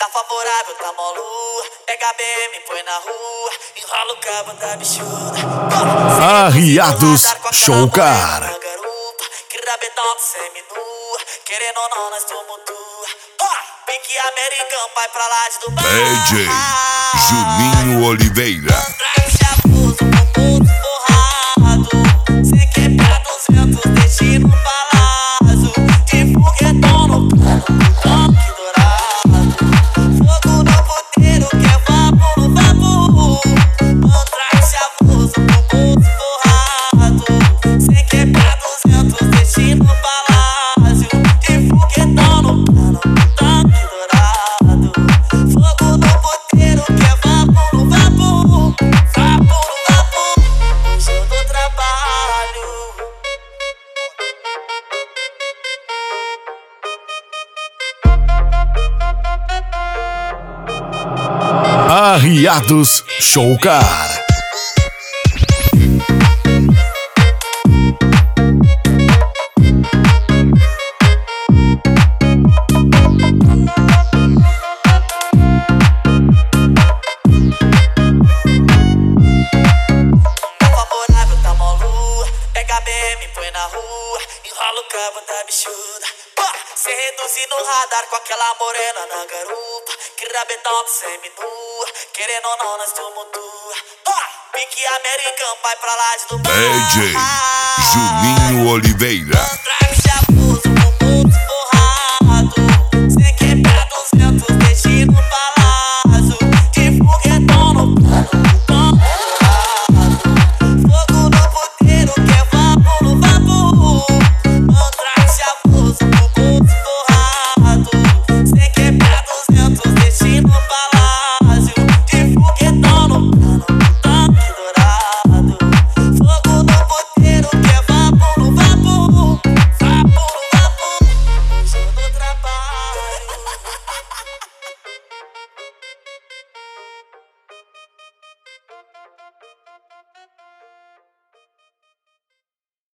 favorável, tá molu. Pega a BM, põe na rua. Enrola o cabo da bichuda. Arriados Show Car. Que rabetão de semi-nua. Querendo ou não, nós tumultua. Pique americano, vai pra lá de Dubai. DJ Juninho Oliveira. Traz abuso pro mundo forrado. Cê quer pra 200, destino palazzo. De foguetão no plano, tanque dourado. Fogo no puteiro, que é vapor no vapor. Não traz abuso pro mundo forrado. Cê quer pra 200, destino palazzo. De foguetão no plano, tanque dourado. Fogo no puteiro, que é vapor no vapor. Vapor no vapor. Hoje eu dou trabalho. Arriados Show Car. Tá favorável, tá molu. Pega a BM, põe na rua. Enrola o cabo da bichuda. Cê reduzir no radar com aquela morena na garupa. Que rabetão de semi-nua. Querendo ou não, nós tumultua. Pique americano, vai pra lá de Dubai. DJ Juninho Oliveira. Traz